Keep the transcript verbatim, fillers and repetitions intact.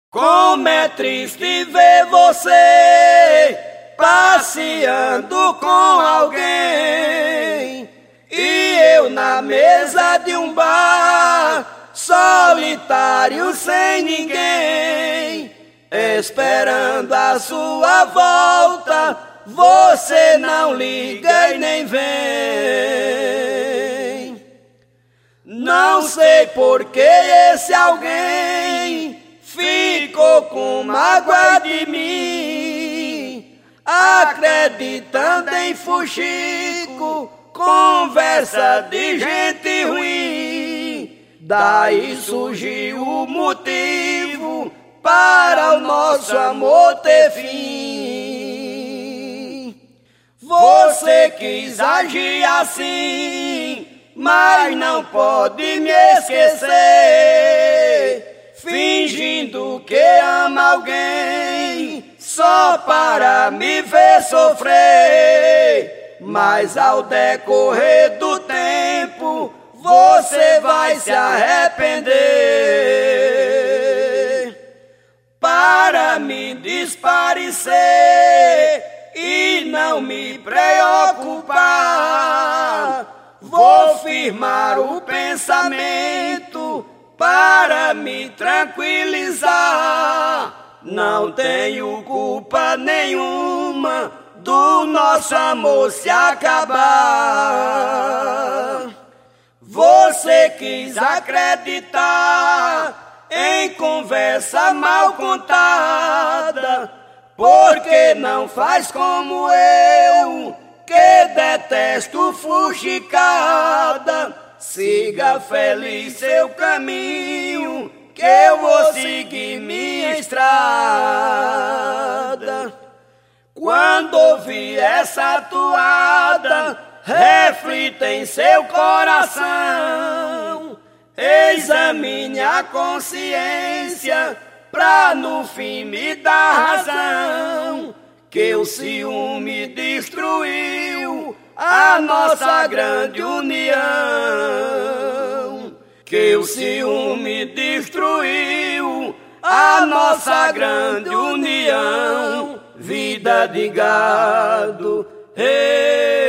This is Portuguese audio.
Como é triste ver você passeando com alguém e eu na mesa de um bar, solitário sem ninguém, esperando a sua volta. Você não liga e nem vem. Não sei por que esse alguém ficou com mágoa de mim, acreditando em fuxico, conversa de gente ruim. Daí surgiu o motivo para o nosso amor ter fim. Você quis agir assim, mas não pode me esquecer, fingindo que ama alguém só para me ver sofrer. Mas ao decorrer do tempo você vai se arrepender. Para me desaparecer e não me preocupar, vou firmar o pensamento para me tranquilizar. Não tenho culpa nenhuma do nosso amor se acabar. Você quis acreditar em conversa mal contada, porque não faz como eu, que detesto fuxicada. Siga feliz seu caminho, que eu vou seguir minha estrada. Quando ouvir essa toada, reflita em seu coração, examine a consciência pra no fim me dar razão, que o ciúme destruiu a nossa grande união, que o ciúme destruiu a nossa grande união. Vida de gado, hey.